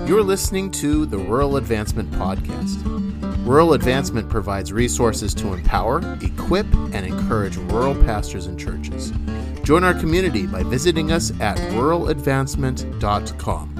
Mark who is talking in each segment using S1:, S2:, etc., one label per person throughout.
S1: You're listening to the Rural Advancement Podcast. Rural Advancement provides resources to empower, equip, and encourage rural pastors and churches. Join our community by visiting us at ruraladvancement.com.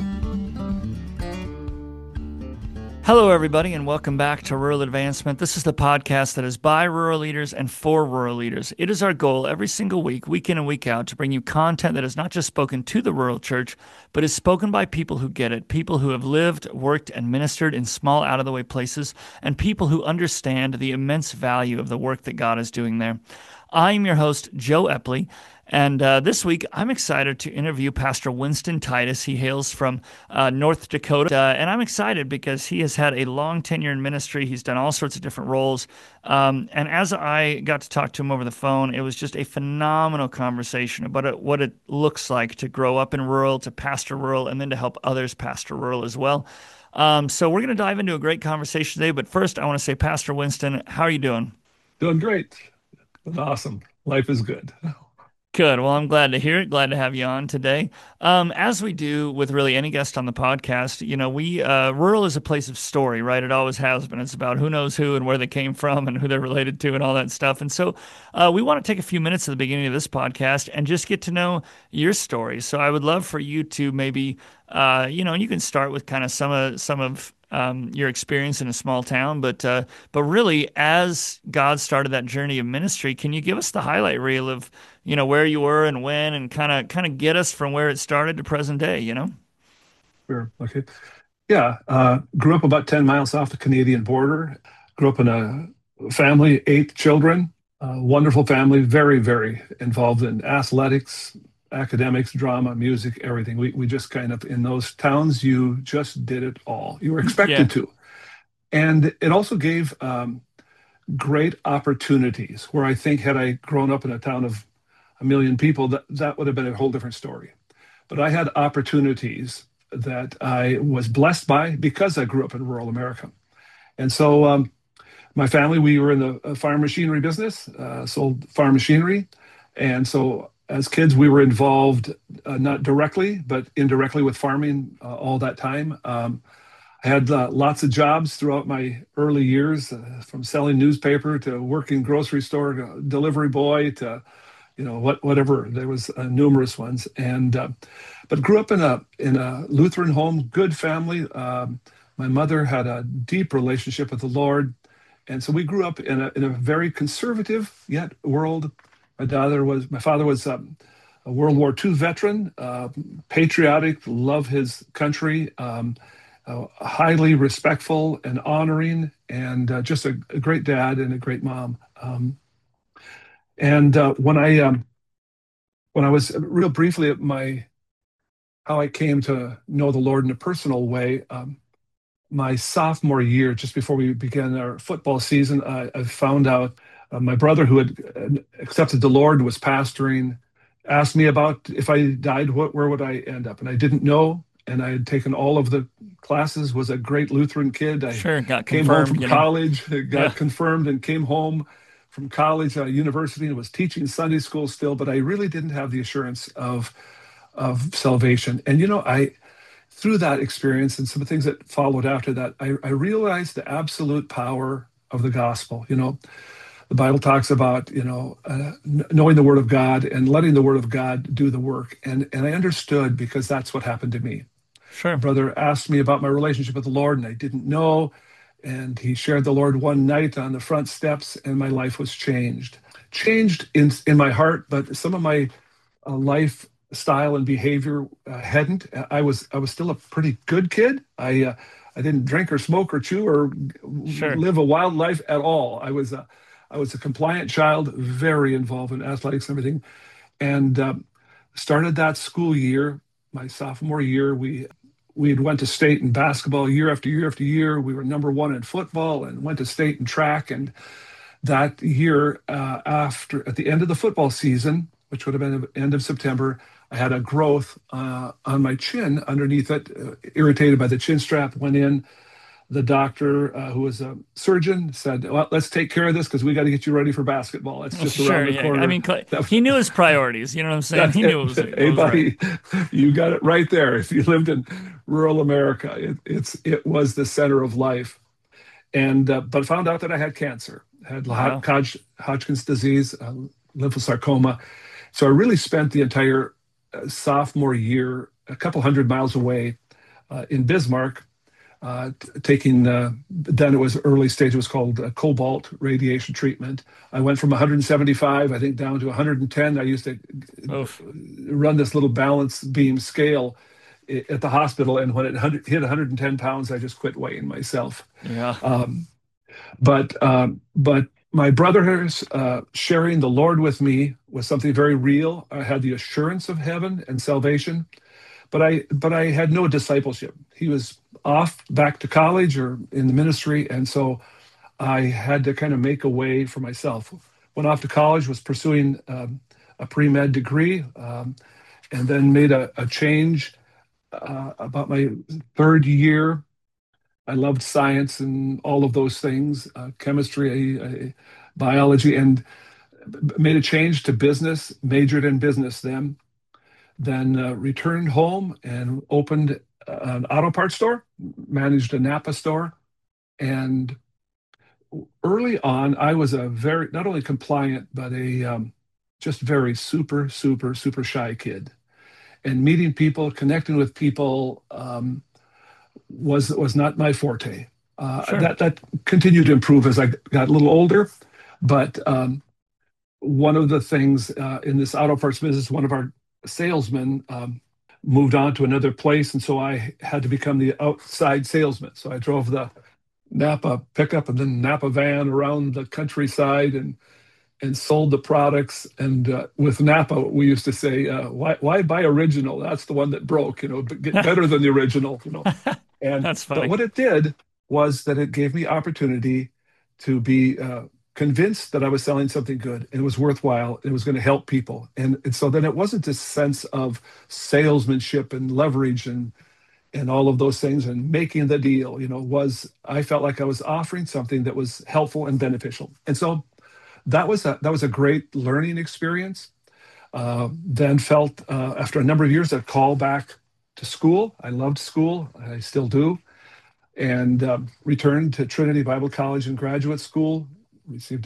S2: Hello, everybody, and welcome back to Rural Advancement. This is the podcast that is by rural leaders and for rural leaders. It is our goal every single week, week in and week out, to bring you content that is not just spoken to the rural church, but is spoken by people who get it, people who have lived, worked, and ministered in small, out-of-the-way places, and people who understand the immense value of the work that God is doing there. I'm your host, Joe Epley, and this week I'm excited to interview Pastor Winston Titus. He hails from North Dakota, and I'm excited because he has had a long tenure in ministry. He's done all sorts of different roles, and as I got to talk to him over the phone, it was just a phenomenal conversation about what it looks like to grow up in rural, to pastor rural, and then to help others pastor rural as well. So we're going to dive into a great conversation today, but first I want to say, Pastor Winston, how are you doing?
S3: Doing great. Awesome. Life is good.
S2: Good. Well, I'm glad to hear it. Glad to have you on today. As we do with really any guest on the podcast, rural is a place of story, right? It always has been. It's about who knows who and where they came from and who they're related to and all that stuff. And so we want to take a few minutes at the beginning of this podcast and just get to know your story. So I would love for you to maybe, you can start with kind of some of your experience in a small town, but really, as God started that journey of ministry, can you give us the highlight reel of where you were and when, and kind of get us from where it started to present day?
S3: Sure. Okay. Yeah. Grew up about 10 miles off the Canadian border. Grew up in a family, 8 children. Wonderful family. Very, very involved in athletics, academics, drama, music, everything. We just kind of, in those towns, you just did it all. You were expected to. And it also gave great opportunities where I think had I grown up in a town of 1 million people, that would have been a whole different story. But I had opportunities that I was blessed by because I grew up in rural America. And so my family, we were in the farm machinery business, sold farm machinery. And so as kids, we were involved not directly, but indirectly with farming all that time. I had lots of jobs throughout my early years, from selling newspaper to working grocery store, delivery boy to, whatever. There was numerous ones, but grew up in a Lutheran home, good family. My mother had a deep relationship with the Lord, and so we grew up in a very conservative yet world. My father was a World War II veteran, patriotic, loved his country, highly respectful and honoring, and just a great dad and a great mom. When I was real briefly at how I came to know the Lord in a personal way, my sophomore year, just before we began our football season, I found out my brother, who had accepted the Lord, was pastoring, asked me about if I died, where would I end up? And I didn't know. And I had taken all of the classes, was a great Lutheran kid.
S2: Got
S3: came home from
S2: confirmed,
S3: college, got confirmed, and came home from college, university, and was teaching Sunday school still. But I really didn't have the assurance of salvation. And, through that experience and some of the things that followed after that, I realized the absolute power of the gospel. The Bible talks about, knowing the Word of God and letting the Word of God do the work. And I understood, because that's what happened to me.
S2: Sure.
S3: My brother asked me about my relationship with the Lord, and I didn't know. And he shared the Lord one night on the front steps, and my life was changed. Changed in my heart, but some of my lifestyle and behavior hadn't. I was still a pretty good kid. I didn't drink or smoke or chew or live a wild life at all. I was a compliant child, very involved in athletics and everything, and started that school year, my sophomore year. We had went to state in basketball year after year after year. We were number 1 in football and went to state in track. And that year, at the end of the football season, which would have been the end of September, I had a growth on my chin underneath it, irritated by the chin strap, went in. The doctor, who was a surgeon, said, well, let's take care of this because we got to get you ready for basketball. It's just around the corner.
S2: I mean, he knew his priorities. You know what I'm saying? He knew it was
S3: hey, buddy, right. You got it right there. If you lived in rural America. It was the center of life. And but found out that I had cancer, had
S2: Wow.
S3: Hodgkin's disease, lymphosarcoma. So I really spent the entire sophomore year a couple hundred miles away in Bismarck, taking, then it was early stage, it was called cobalt radiation treatment. I went from 175, I think, down to 110. I used to
S2: Oof.
S3: run this little balance beam scale at the hospital, and when it hit 110 pounds, I just quit weighing myself.
S2: Yeah.
S3: Um, but my brothers sharing the Lord with me was something very real. I had the assurance of heaven and salvation, but I had no discipleship. He was off back to college or in the ministry, and so I had to kind of make a way for myself. Went off to college, was pursuing a pre-med degree, and then made a change about my third year. I loved science and all of those things, chemistry, biology, and made a change to business, majored in business then returned home and opened an auto parts store, managed a Napa store. And early on, I was a very, not only compliant, but a just very super, super, super shy kid. And meeting people, connecting with people was not my forte.
S2: Sure.
S3: That continued to improve as I got a little older. But one of the things in this auto parts business, one of our salesmen moved on to another place, and so I had to become the outside salesman. So I drove the Napa pickup and then Napa van around the countryside and sold the products. And with Napa, we used to say, why buy original? That's the one that broke, but get better than the original, And
S2: That's
S3: but
S2: funny.
S3: what it did was that it gave me opportunity to be convinced that I was selling something good and it was worthwhile. It was going to help people, and so then it wasn't this sense of salesmanship and leverage and all of those things and making the deal. Was I felt like I was offering something that was helpful and beneficial, and so that was a great learning experience. Then felt after a number of years a call back to school. I loved school. I still do. And returned to Trinity Bible College and graduate school. Received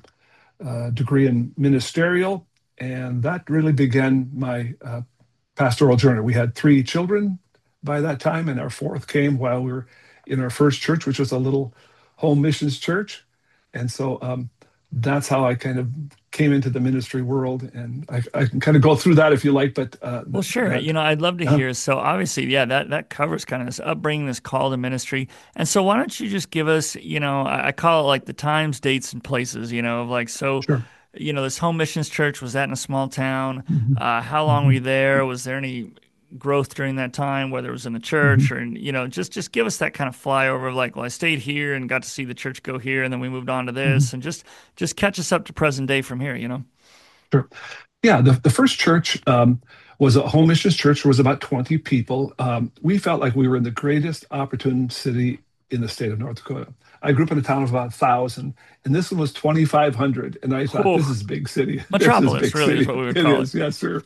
S3: a degree in ministerial, and that really began my pastoral journey. We had three children by that time, and our fourth came while we were in our first church, which was a little home missions church. And so that's how I kind of came into the ministry world, and I can kind of go through that if you like. But
S2: Well, sure.
S3: that
S2: I'd love to
S3: uh,
S2: hear. So obviously, yeah, that covers kind of this upbringing, this call to ministry. And so why don't you just give us, I call it like the times, dates, and places, of like, so,
S3: sure.
S2: this home missions church, was that in a small town?
S3: Mhm.
S2: How long were
S3: Mhm.
S2: you there? Was there any growth during that time, whether it was in the church
S3: Mhm.
S2: or, just give us that kind of flyover of like, well, I stayed here and got to see the church go here, and then we moved on to
S3: Mhm.
S2: this, and just catch us up to present day from here.
S3: Sure. Yeah, the first church was a home missions church. There was about 20 people. We felt like we were in the greatest opportune city in the state of North Dakota. I grew up in a town of about 1,000, and this one was 2,500. And I thought, this
S2: Oh,
S3: is big city. This is
S2: metropolis
S3: big
S2: really is
S3: city.
S2: what we would
S3: It
S2: call it.
S3: is, yes, sir.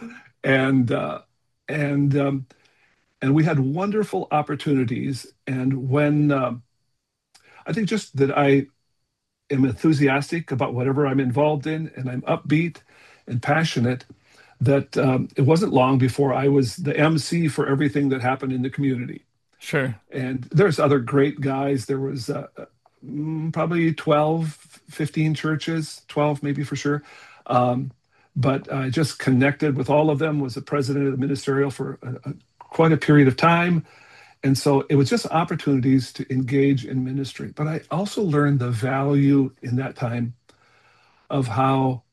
S3: And and and we had wonderful opportunities. And when I think just that I am enthusiastic about whatever I'm involved in, and I'm upbeat and passionate, that it wasn't long before I was the MC for everything that happened in the community.
S2: Sure.
S3: And there's other great guys. There was probably 12, 15 churches, 12 maybe for sure. Um, but I just connected with all of them, was the president of the ministerial for quite a period of time. And so it was just opportunities to engage in ministry. But I also learned the value in that time of how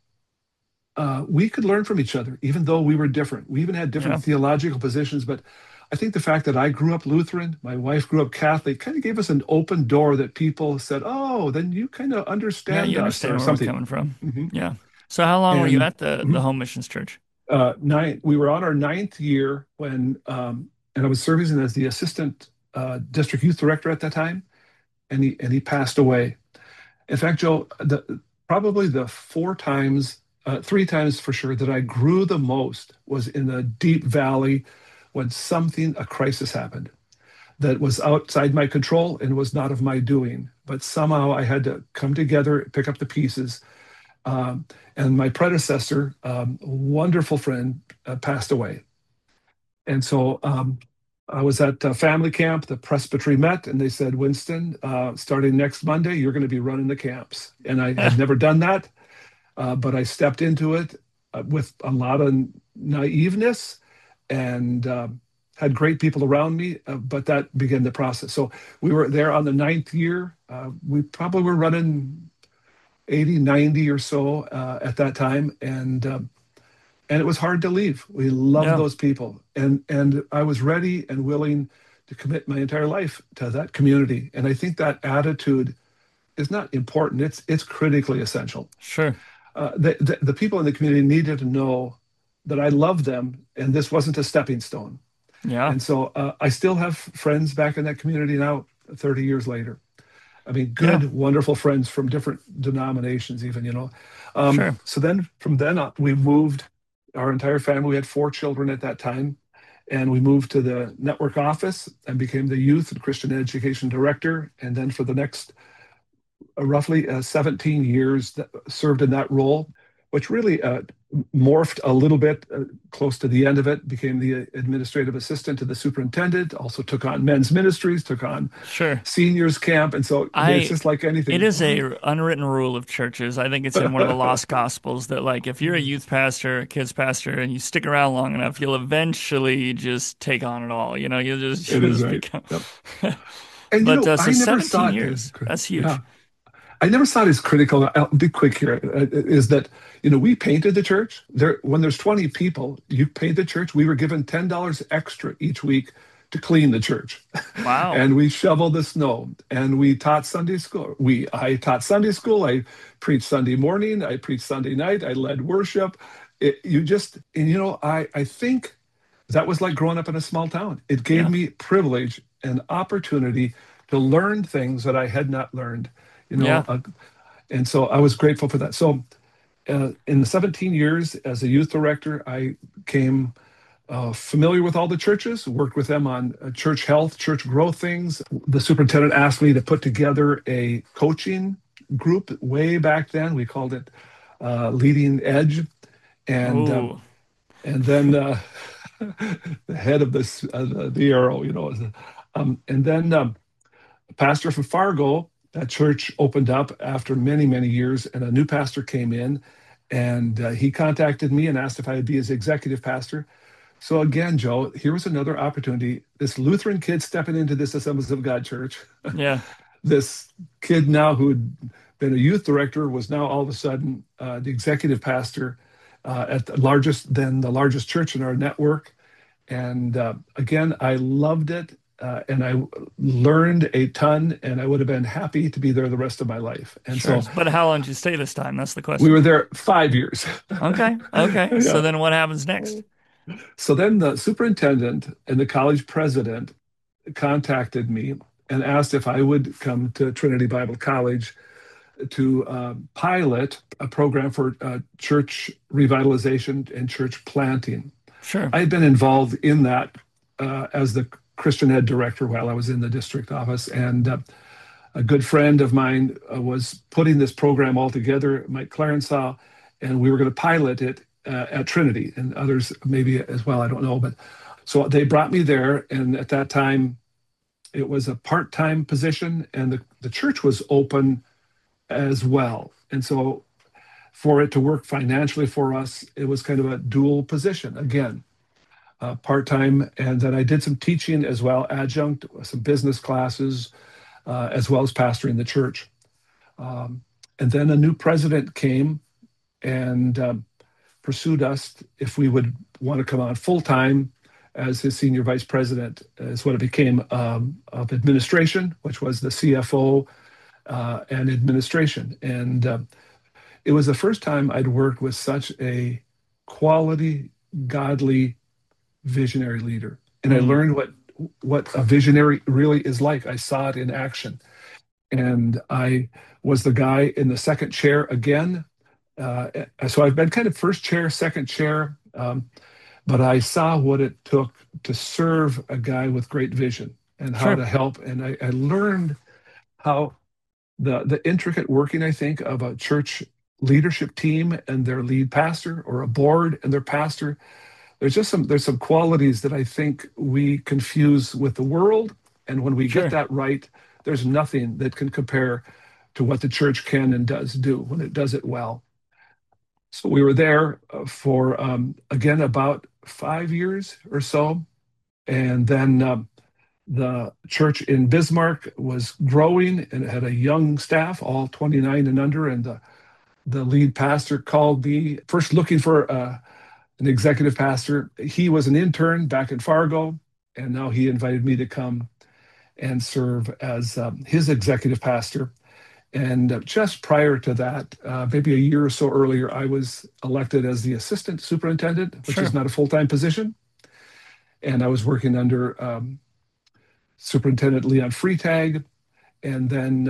S3: we could learn from each other, even though we were different. We even had different
S2: Yeah.
S3: theological positions. But I think the fact that I grew up Lutheran, my wife grew up Catholic, kind of gave us an open door that people said, oh, then you kind of
S2: Yeah,
S3: understand
S2: you
S3: us
S2: understand
S3: or
S2: where we're
S3: something.
S2: coming from.
S3: Mhm.
S2: Yeah. So how long were you
S3: And
S2: at the
S3: mhm,
S2: home missions church?
S3: we were on our ninth year and I was serving as the assistant district youth director at that time, and he passed away. In fact, Joe, probably the three times for sure that I grew the most was in the Deep Valley when a crisis happened that was outside my control and was not of my doing. But somehow I had to come together, pick up the pieces. And my predecessor, a wonderful friend, passed away. And so I was at family camp. The presbytery met and they said, Winston, starting next Monday, you're going to be running the camps. And I had never done that, but I stepped into it with a lot of naiveness and had great people around me, but that began the process. So we were there on the 9th year. We probably were running 80, 90 or so at that time. And it was hard to leave. We loved those people. And I was ready and willing to commit my entire life to that community. And I think that attitude is not important. It's critically essential.
S2: Sure.
S3: The people in the community needed to know that I loved them and this wasn't a stepping stone.
S2: Yeah.
S3: And so I still have friends back in that community now, 30 years later. I mean, good, wonderful friends from different denominations even,
S2: Sure.
S3: So then from then on, we moved our entire family. We had 4 children at that time. And we moved to the network office and became the youth and Christian education director. And then for the next roughly 17 years served in that role, which really morphed a little bit close to the end of it, became the administrative assistant to the superintendent, also took on men's ministries, took on seniors camp. And so it's just like anything.
S2: It is a unwritten rule of churches. I think it's in one of the lost gospels that like, if you're a youth pastor, a kids pastor, and you stick around long enough, you'll eventually just take on it all. You'll just become.
S3: Yep. And
S2: but
S3: I never
S2: 17 years, that's huge.
S3: Yeah. I never saw it as critical. I'll be quick here. Is that, we painted the church. When there's 20 people, you paint the church. We were given $10 extra each week to clean the church.
S2: Wow.
S3: And we shoveled the snow. And we taught Sunday school. I taught Sunday school. I preached Sunday morning. I preached Sunday night. I led worship. I think that was like growing up in a small town. It gave me privilege and opportunity to learn things that I had not learned. And so I was grateful for that. So in the 17 years as a youth director, I became familiar with all the churches, worked with them on church health, church growth things. The superintendent asked me to put together a coaching group way back then. We called it Leading Edge. And then the head of the arrow, and then a pastor from Fargo. That church opened up after many, many years, and a new pastor came in, and he contacted me and asked if I would be his executive pastor. So again, Joe, here was another opportunity. This Lutheran kid stepping into this Assemblies of God church.
S2: Yeah.
S3: This kid now who had been a youth director was now all of a sudden the executive pastor at the largest church in our network. And again, I loved it. And I learned a ton, and I would have been happy to be there the rest of my life. And
S2: but how long did you stay this time? That's the question.
S3: We were there 5 years.
S2: Okay. Yeah. So then what happens next?
S3: So then the superintendent and the college president contacted me and asked if I would come to Trinity Bible College to pilot a program for church revitalization and church planting.
S2: Sure.
S3: I had been involved in that as the Christian ed director while I was in the district office. And a good friend of mine was putting this program all together, Mike Clarensaw, and we were going to pilot it at Trinity and others maybe as well. I don't know. But so they brought me there. And at that time, it was a part-time position and the church was open as well. And so for it to work financially for us, it was kind of a dual position again. Part-time, and then I did some teaching as well, adjunct, some business classes, as well as pastoring the church. And then a new president came and pursued us if we would want to come on full-time as his senior vice president, is what it became, of administration, which was the CFO and administration. And it was the first time I'd worked with such a quality, godly, visionary leader. And I learned what a visionary really is like. I saw it in action. And I was the guy in the second chair again. So I've been kind of first chair, second chair. But but I saw what it took to serve a guy with great vision and how
S2: Sure.
S3: to help. And I learned how the intricate working, I think, of a church leadership team and their lead pastor, or a board and their pastor. There's some qualities that I think we confuse with the world. And when we get
S2: Sure.
S3: that right, there's nothing that can compare to what the church can and does do when it does it well. So we were there for, again, about 5 years or so. And then the church in Bismarck was growing and it had a young staff, all 29 and under. And the lead pastor called me first looking for an executive pastor. He was an intern back in Fargo, and now he invited me to come and serve as his executive pastor. And just prior to that, maybe a year or so earlier, I was elected as the assistant superintendent, which is
S2: Sure.
S3: not a full-time position. And I was working under Superintendent Leon Freitag. And then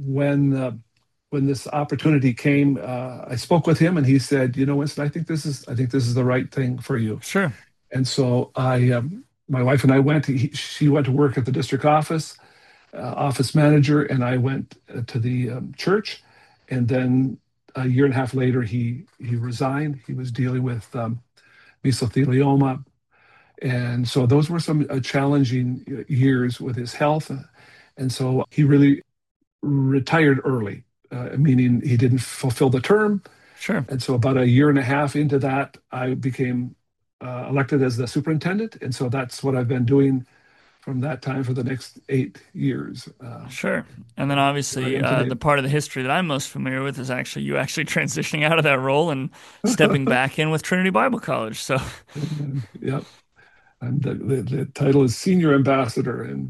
S3: when this opportunity came, I spoke with him, and he said, "You know, Winston, I think this is the right thing for you."
S2: Sure.
S3: And so my wife and I went. She went to work at the district office, office manager, and I went to the church. And then a year and a half later, he resigned. He was dealing with mesothelioma, and so those were some challenging years with his health. And so he really retired early, meaning he didn't fulfill the term.
S2: Sure.
S3: And so about a year and a half into that, I became elected as the superintendent. And so that's what I've been doing from that time for the next 8 years.
S2: Sure. And then
S3: Here I
S2: obviously,
S3: am today.
S2: the part of the history that I'm most familiar with is actually you actually transitioning out of that role and stepping back in with Trinity Bible College. So,
S3: Yep. And the title is Senior Ambassador. And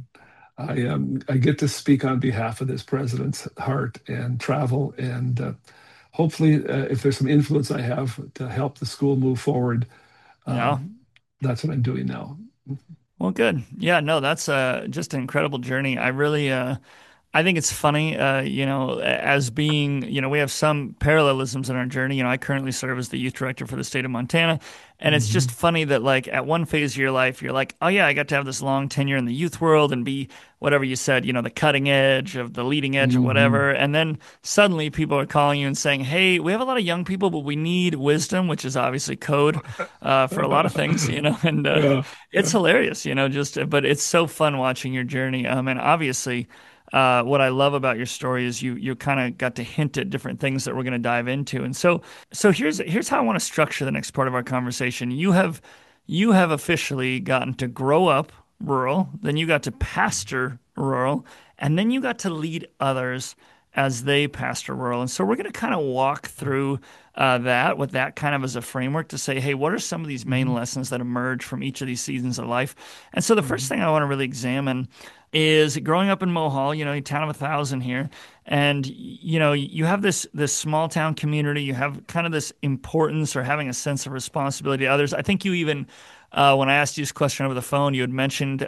S3: I get to speak on behalf of this president's heart and travel. And hopefully, if there's some influence I have to help the school move forward,
S2: yeah.
S3: that's what I'm doing now.
S2: Well, good. Yeah, no, that's just an incredible journey. I really I think it's funny, as being, we have some parallelisms in our journey. I currently serve as the youth director for the state of Montana. And it's just
S3: Mhm.
S2: funny that, like, at one phase of your life, you're like, oh, yeah, I got to have this long tenure in the youth world and be whatever you said, the cutting edge of the leading edge or
S3: Mhm.
S2: whatever. And then suddenly people are calling you and saying, hey, we have a lot of young people, but we need wisdom, which is obviously code for a lot of things, and
S3: Yeah,
S2: it's
S3: yeah.
S2: hilarious, but it's so fun watching your journey. And obviously, what I love about your story is you kind of got to hint at different things that we're going to dive into. And so here's how I want to structure the next part of our conversation. You have officially gotten to grow up rural, then you got to pastor rural, and then you got to lead others as they pastor rural. And so we're going to kind of walk through that with that kind of as a framework to say, hey, what are some of these main
S3: Mhm.
S2: lessons that emerge from each of these seasons of life? And so the first
S3: Mhm.
S2: thing I want to really examine is growing up in Mohall, a town of 1,000 here, and you have this small town community. You have kind of this importance or having a sense of responsibility to others. I think you even, when I asked you this question over the phone, you had mentioned,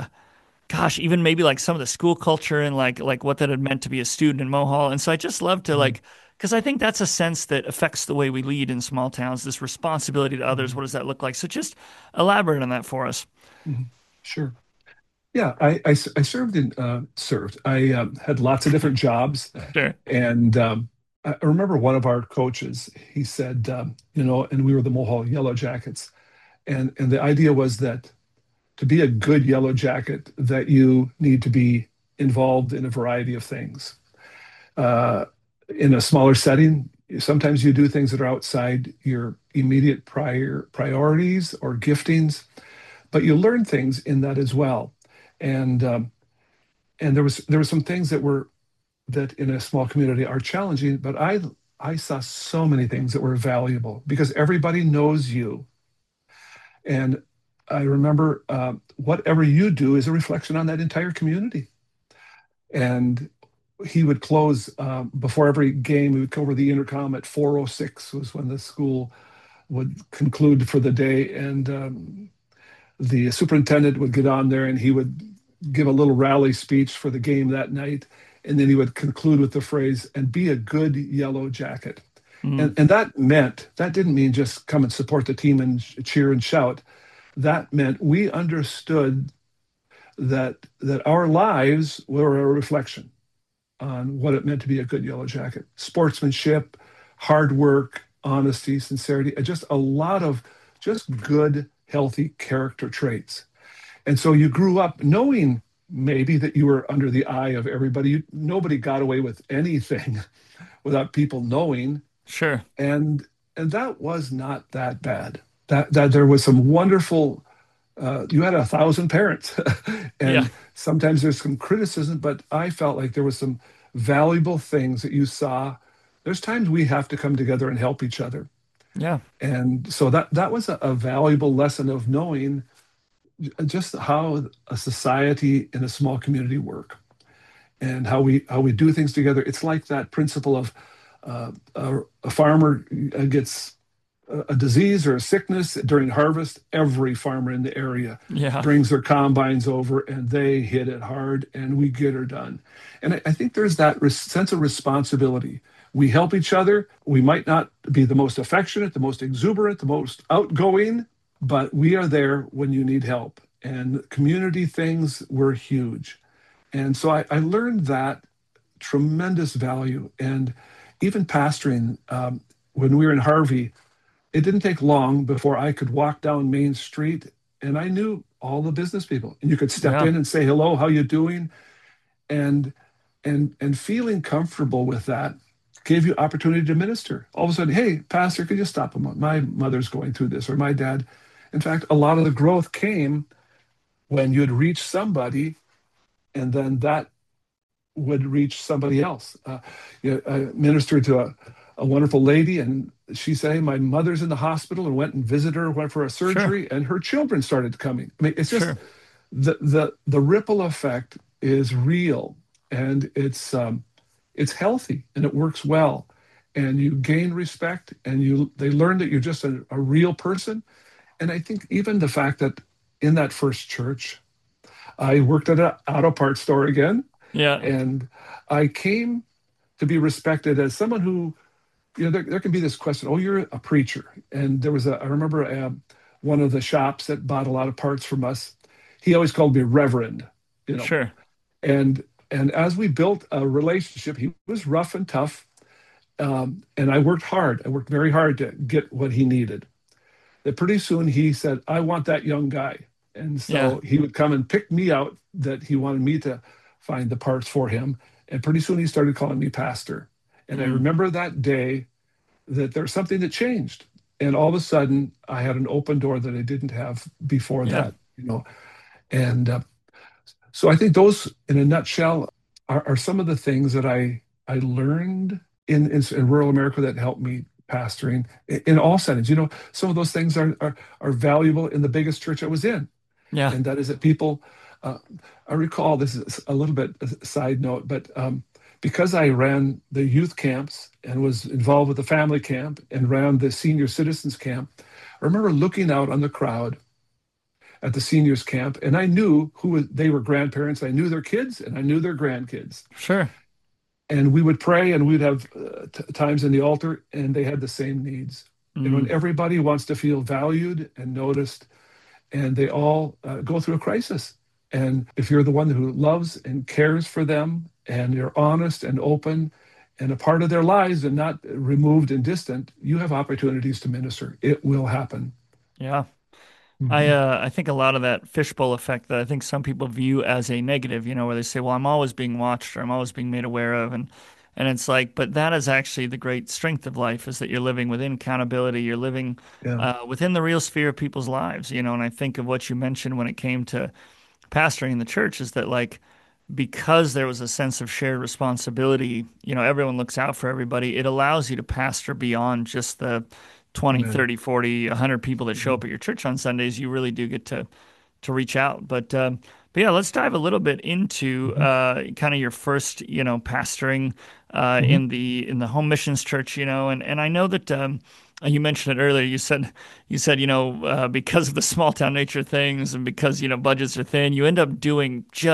S2: gosh, even maybe like some of the school culture and like what that had meant to be a student in Mohall. And so I just love to
S3: Mhm.
S2: like, because I think that's a sense that affects the way we lead in small towns. This responsibility to others.
S3: Mhm.
S2: What does that look like? So just elaborate on that for us.
S3: Mhm. Sure. Yeah, I served served. I had lots of different jobs,
S2: Sure.
S3: and I remember one of our coaches. He said, and we were the Mohall Yellow Jackets, and the idea was that to be a good Yellow Jacket, that you need to be involved in a variety of things. Uh, in a smaller setting, sometimes you do things that are outside your immediate priorities or giftings, but you learn things in that as well. And and there were some things that in a small community are challenging, but I saw so many things that were valuable because everybody knows you. And I remember whatever you do is a reflection on that entire community. And he would close before every game. He would go over the intercom at 4:06 was when the school would conclude for the day, and the superintendent would get on there and he would give a little rally speech for the game that night. And then he would conclude with the phrase, and be a good Yellow Jacket.
S2: Mm.
S3: And that didn't mean just come and support the team and cheer and shout. That meant we understood that our lives were a reflection on what it meant to be a good Yellow Jacket. Sportsmanship, hard work, honesty, sincerity, and just a lot of just good, healthy character traits. And so you grew up knowing maybe that you were under the eye of everybody. Nobody got away with anything without people knowing.
S2: Sure.
S3: And and that was not that bad. That there was some wonderful. You had 1,000 parents,
S2: Yeah.
S3: and sometimes there's some criticism, but I felt like there was some valuable things that you saw. There's times we have to come together and help each other,
S2: Yeah.
S3: and so that was a valuable lesson of knowing just how a society in a small community work and how we do things together. It's like that principle of a farmer gets a disease or a sickness during harvest. Every farmer in the area
S2: Yeah.
S3: brings their combines over and they hit it hard and we get her done. And I think there's that sense of responsibility. We help each other. We might not be the most affectionate, the most exuberant, the most outgoing, but we are there when you need help. And community things were huge. And so I learned that tremendous value. And even pastoring, when we were in Harvey, it didn't take long before I could walk down Main Street and I knew all the business people. And you could step
S2: Yeah.
S3: in and say, hello, how you doing? And and feeling comfortable with that gave you opportunity to minister. All of a sudden, hey, Pastor, could you stop a moment? My mother's going through this, or my dad. In fact, a lot of the growth came when you'd reach somebody, and then that would reach somebody else. I ministered to a wonderful lady, and she said, hey, my mother's in the hospital, and went and visited her, went for a
S2: Sure.
S3: surgery, and her children started coming. I mean, it's just
S2: Sure.
S3: the ripple effect is real, and it's healthy, and it works well, and you gain respect, and you they learn that you're just a real person. And I think even the fact that in that first church, I worked at an auto parts store again,
S2: Yeah.
S3: and I came to be respected as someone who, there can be this question, oh, you're a preacher. And I remember one of the shops that bought a lot of parts from us, he always called me Reverend, you know.
S2: Sure.
S3: And and as we built a relationship, he was rough and tough. And I worked hard. I worked very hard to get what he needed. That pretty soon he said, I want that young guy. And
S2: Yeah.
S3: so he would come and pick me out that he wanted me to find the parts for him. And pretty soon he started calling me pastor. And I
S2: Mm.
S3: remember that day that there's something that changed. And all of a sudden I had an open door that I didn't have before
S2: Yeah.
S3: that. And so I think those, in a nutshell, are some of the things that I learned in rural America that helped me pastoring in all settings. Some of those things are valuable in the biggest church I was in,
S2: Yeah.
S3: and that is that people. Uh, I recall, this is a little bit a side note, but because I ran the youth camps and was involved with the family camp and ran the senior citizens camp, I remember looking out on the crowd at the seniors camp, and I knew they were grandparents. I knew their kids, and I knew their grandkids.
S2: Sure.
S3: And we would pray, and we'd have times in the altar, and they had the same needs. And
S2: Mm.
S3: everybody wants to feel valued and noticed, and they all go through a crisis. And if you're the one who loves and cares for them, and you're honest and open and a part of their lives and not removed and distant, you have opportunities to minister. It will happen.
S2: Yeah. I
S3: Mhm.
S2: uh I think a lot of that fishbowl effect that I think some people view as a negative, where they say, "Well, I'm always being watched or I'm always being made aware of," and it's like, but that is actually the great strength of life is that you're living within accountability, you're living
S3: Yeah.
S2: within the real sphere of people's lives, and I think of what you mentioned when it came to pastoring in the church is that like because there was a sense of shared responsibility, everyone looks out for everybody. It allows you to pastor beyond just the 20,
S3: Amen.
S2: 30, 40, 100 people that show
S3: Mhm.
S2: up at your church on Sundays. You really do get to reach out. But yeah, let's dive a little bit into
S3: Mhm.
S2: kind of your first, pastoring
S3: Mhm.
S2: in the home missions church, and I know that you mentioned it earlier. You said because of the small town nature of things and because budgets are thin, you end up doing just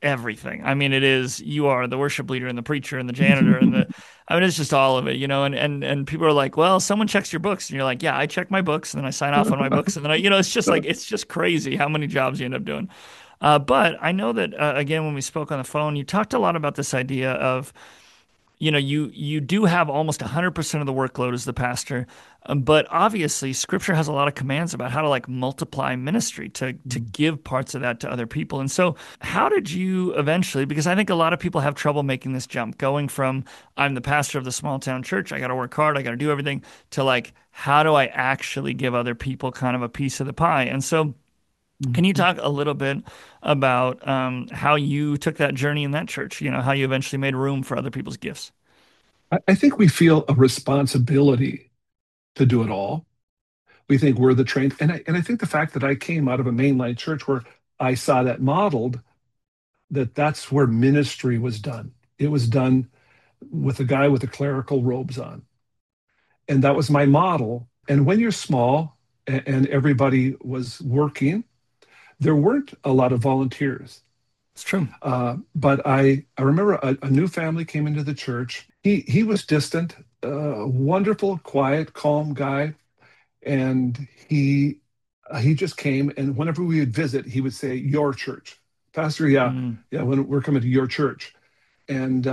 S2: everything. I mean, you are the worship leader and the preacher and the janitor and I mean, it's just all of it, and people are like, well, someone checks your books. And you're like, yeah, I check my books and then I sign off on my books. And then it's just crazy how many jobs you end up doing. But I know that, again, when we spoke on the phone, you talked a lot about this idea of, you do have almost 100% of the workload as the pastor, but obviously Scripture has a lot of commands about how to like multiply ministry to give parts of that to other people. And so, how did you eventually? Because I think a lot of people have trouble making this jump, going from I'm the pastor of the small town church, I got to work hard, I got to do everything, to like how do I actually give other people kind of a piece of the pie? And so, can you talk a little bit about how you took that journey in that church? How you eventually made room for other people's gifts.
S3: I think we feel a responsibility to do it all. We think we're the trained, and I think the fact that I came out of a mainline church where I saw that modeled, that's where ministry was done. It was done with a guy with the clerical robes on, and that was my model. And when you're small and everybody was working, there weren't a lot of volunteers.
S2: It's true.
S3: But I remember a new family came into the church. He was distant, wonderful, quiet, calm guy, and he just came. And whenever we would visit, he would say, "Your church, Pastor." Yeah, yeah. When we're coming to your church, and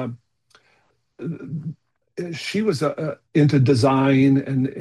S3: she was into design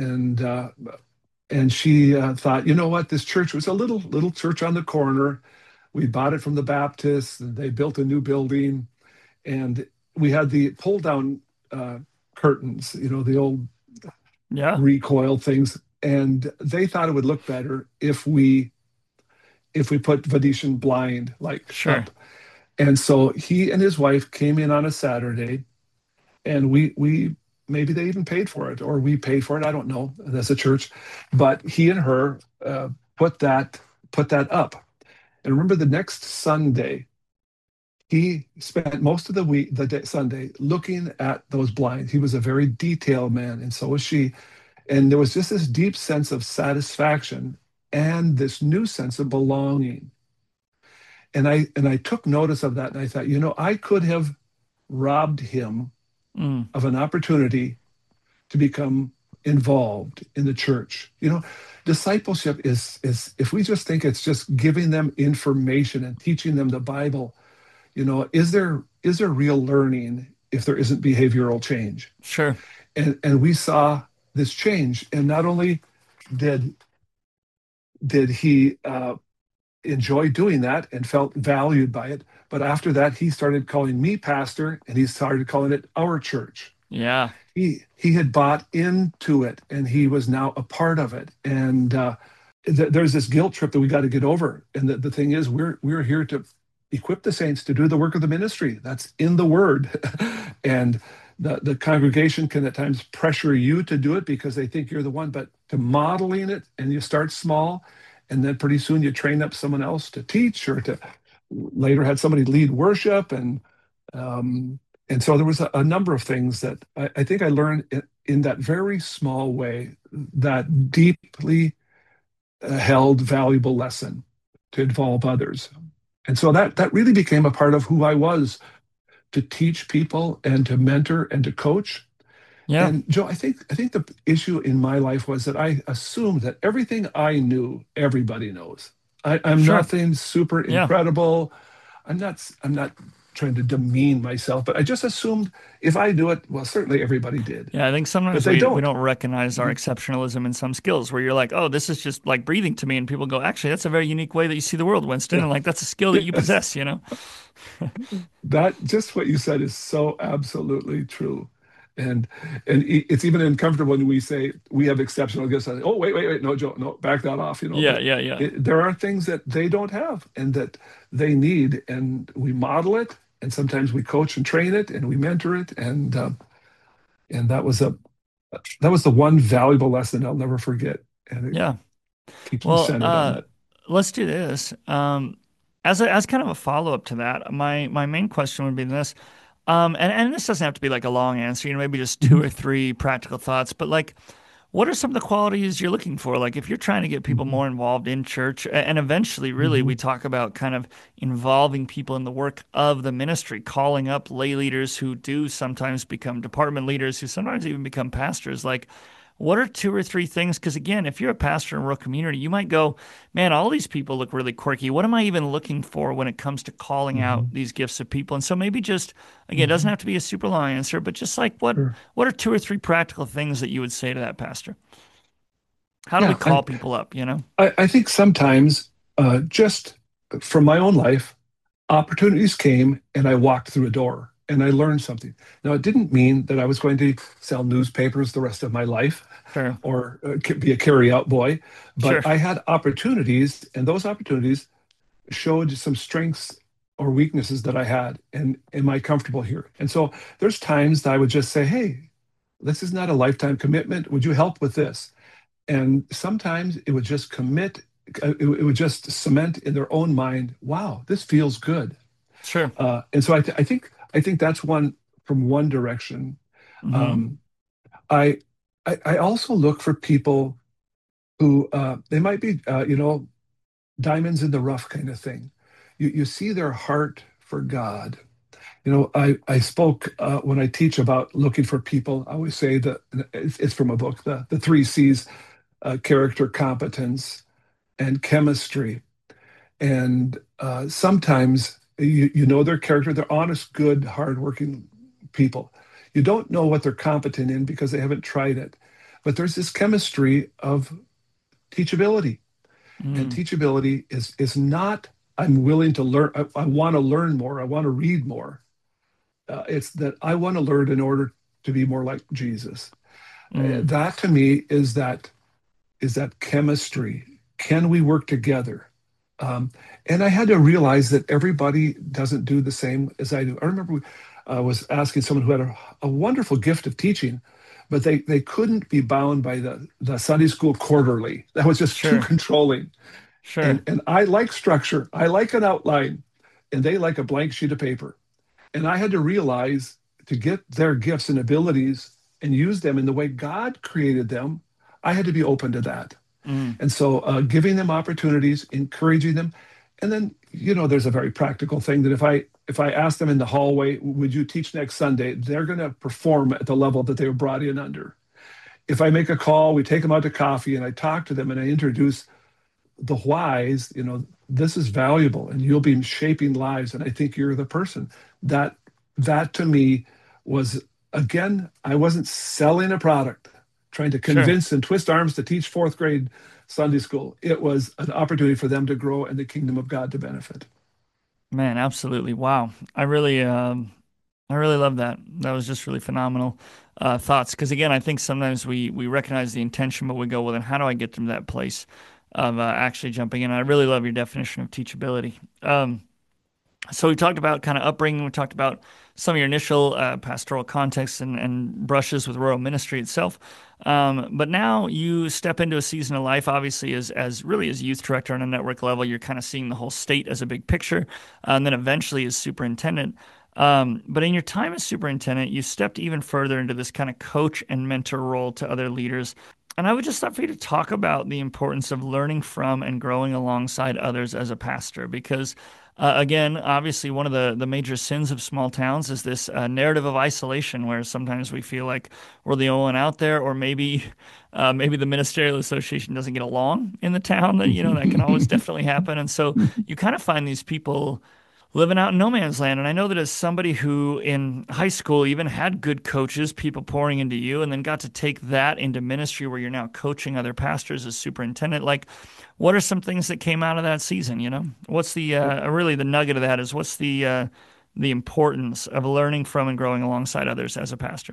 S3: and she thought, you know what, this church was a little church on the corner. We bought it from the Baptists, and they built a new building, and we had the pull down curtains, the old
S2: Yeah,
S3: recoil things, and they thought it would look better if we put Venetian blind like
S2: sure.
S3: up. And so he and his wife came in on a Saturday, and we maybe they even paid for it or we paid for it. I don't know. That's a church, but he and her put that up. And remember, the next Sunday, he spent most of Sunday looking at those blinds. He was a very detailed man, and so was she. And there was just this deep sense of satisfaction and this new sense of belonging. And I took notice of that, and I thought, I could have robbed him
S2: Mm,
S3: of an opportunity to become involved in the church. Discipleship is if we just think it's just giving them information and teaching them the Bible, is there real learning if there isn't behavioral change?
S2: sure.
S3: And we saw this change, and not only did he enjoy doing that and felt valued by it, but after that he started calling me pastor, and he started calling it our church.
S2: Yeah,
S3: He had bought into it, and he was now a part of it. And there's this guilt trip that we got to get over. And the thing is, we're here to equip the saints to do the work of the ministry. That's in the Word. And the congregation can at times pressure you to do it because they think you're the one, but to modeling it, and you start small, and then pretty soon you train up someone else to teach, or to later had somebody lead worship. And so there was a number of things that I think I learned in that very small way, that deeply held valuable lesson to involve others. And so that really became a part of who I was, to teach people and to mentor and to coach.
S2: yeah,
S3: And Joe, I think the issue in my life was that I assumed that everything I knew, everybody knows. I'm
S2: sure.
S3: nothing super
S2: Yeah,
S3: incredible. I'm not trying to demean myself, but I just assumed if I do it, well, certainly everybody did.
S2: yeah. I think
S3: But
S2: sometimes
S3: they
S2: we
S3: don't.
S2: don't recognize our exceptionalism in some skills where you're like, oh, this is just like breathing to me, and people go, actually, that's a very unique way that you see the world, Winston,
S3: Yeah.
S2: and like that's a skill that you
S3: Yes.
S2: possess.
S3: That just what you said is so absolutely true. And it's even uncomfortable when we say we have exceptional gifts. Oh, wait, no, Joe, no, back that off.
S2: Yeah,
S3: But
S2: yeah, yeah,
S3: there are things that they don't have and that they need, and we model it, and sometimes we coach and train it, and we mentor it, and that was the one valuable lesson I'll never forget, and it
S2: yeah.
S3: keeps me
S2: Well,
S3: centered on it.
S2: let's do this. As kind of a follow up to that, my main question would be this. And this doesn't have to be like a long answer, maybe just two
S3: Mhm.
S2: or three practical thoughts, but like, What are some of the qualities you're looking for? Like if you're trying to get people
S3: Mhm.
S2: more involved in church, and eventually, really, we
S3: Mhm.
S2: talk about kind of involving people in the work of the ministry, calling up lay leaders who do sometimes become department leaders, who sometimes even become pastors. Like, what are two or three things? Because again, if you're a pastor in a rural community, you might go, man, all these people look really quirky. What am I even looking for when it comes to calling out
S3: Mhm.
S2: these gifts of people? And so maybe just, again, it doesn't
S3: Mhm.
S2: have to be a super long answer, but just like
S3: Sure.
S2: what are two or three practical things that you would say to that pastor? How do we
S3: Yeah,
S2: call people up, you know?
S3: I think sometimes just from my own life, opportunities came and I walked through a door and I learned something. Now, it didn't mean that I was going to sell newspapers the rest of my life
S2: Sure.
S3: or be a carry-out boy, but
S2: Sure.
S3: I had opportunities, and those opportunities showed some strengths or weaknesses that I had. And am I comfortable here? And so there's times that I would just say, hey, this is not a lifetime commitment. Would you help with this? And sometimes it would just it would just cement in their own mind, wow, this feels good.
S2: Sure.
S3: And so I think that's one from one direction.
S2: Hmm.
S3: Um, I, I also look for people who they might be diamonds in the rough kind of thing. You see their heart for God. I spoke when I teach about looking for people. I always say that it's from a book, the three C's: character, competence, and chemistry. And sometimes you know their character. They're honest, good, hardworking people. You don't know what they're competent in because they haven't tried it. But there's this chemistry of teachability. And
S2: Mm.
S3: teachability is not, I'm willing to learn, I want to learn more, I want to read more. It's that I want to learn in order to be more like Jesus.
S2: Mm.
S3: That to me is that chemistry. Can we work together? And I had to realize that everybody doesn't do the same as I do. I remember I was asking someone who had a wonderful gift of teaching, but they couldn't be bound by the Sunday school quarterly. That was just too
S2: Sure.
S3: controlling.
S2: Sure.
S3: And I like structure. I like an outline, and they like a blank sheet of paper. And I had to realize to get their gifts and abilities and use them in the way God created them, I had to be open to that.
S2: Mm.
S3: And so giving them opportunities, encouraging them, and then there's a very practical thing that if I ask them in the hallway, would you teach next Sunday? They're going to perform at the level that they were brought in under. If I make a call, we take them out to coffee, and I talk to them and I introduce the whys. This is valuable, and you'll be shaping lives. And I think you're the person that that to me was, again, I wasn't selling a product, trying to
S2: Sure.
S3: convince and twist arms to teach fourth grade Sunday school. It was an opportunity for them to grow and the kingdom of God to benefit.
S2: Man, absolutely. Wow. I really love that. That was just really phenomenal thoughts. Because again, I think sometimes we recognize the intention, but we go, well, then how do I get them to that place of actually jumping in? I really love your definition of teachability. So we talked about kind of upbringing. We talked about some of your initial pastoral context and brushes with rural ministry itself. But now you step into a season of life, obviously, as really as youth director on a network level, you're kind of seeing the whole state as a big picture, and then eventually as superintendent. But in your time as superintendent, you stepped even further into this kind of coach and mentor role to other leaders. And I would just love for you to talk about the importance of learning from and growing alongside others as a pastor, because again, obviously, one of the major sins of small towns is this narrative of isolation, where sometimes we feel like we're the only one out there, or maybe the ministerial association doesn't get along in the town. That can always definitely happen, and so you kind of find these people living out in no man's land. And I know that as somebody who in high school even had good coaches, people pouring into you, and then got to take that into ministry where you're now coaching other pastors as superintendent, like what are some things that came out of that season, you know? What's the really the nugget of that is what's the importance of learning from and growing alongside others as a pastor?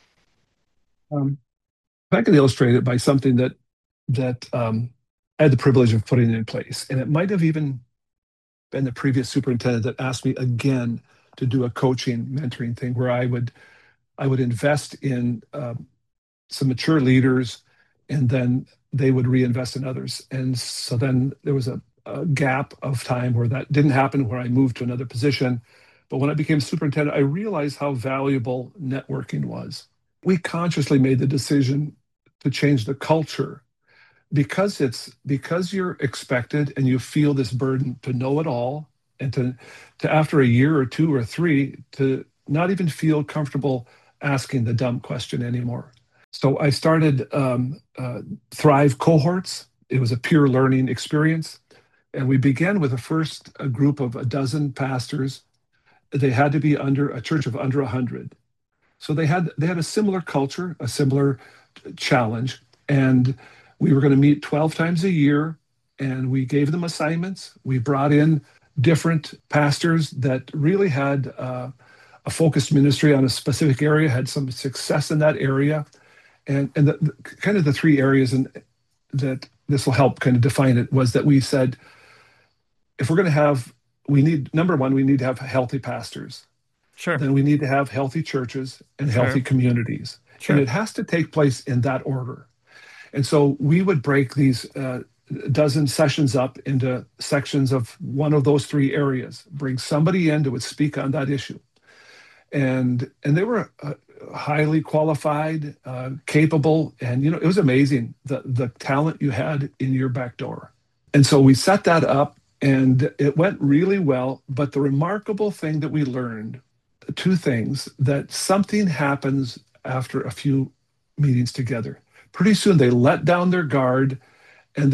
S3: Um, I can illustrate it by something that I had the privilege of putting in place, and it might have even been the previous superintendent that asked me again to do a coaching mentoring thing where I would invest in some mature leaders, and then they would reinvest in others. And so then there was a gap of time where that didn't happen, where I moved to another position. But when I became superintendent, I realized how valuable networking was. We consciously made the decision to change the culture because you're expected and you feel this burden to know it all and to after a year or two or three to not even feel comfortable asking the dumb question anymore. So I started Thrive cohorts. It was a peer learning experience, and we began with a group of a dozen pastors. They had to be under a church of under 100. So they had a similar culture, a similar challenge, and we were going to meet 12 times a year, and we gave them assignments. We brought in different pastors that really had a focused ministry on a specific area, had some success in that area, and kind of the three areas and that this will help kind of define it was that we said if we're going to have we need number one we need to have healthy pastors,
S2: Sure.
S3: then we need to have healthy churches and healthy
S2: Sure.
S3: communities. And
S2: Sure.
S3: it has to take place in that order. And so we would break these dozen sessions up into sections of one of those three areas, bring somebody in that would speak on that issue. And they were highly qualified, capable, and it was amazing the talent you had in your back door. And so we set that up, and it went really well. But the remarkable thing that we learned, two things, that something happens after a few meetings together. Pretty soon they let down their guard, and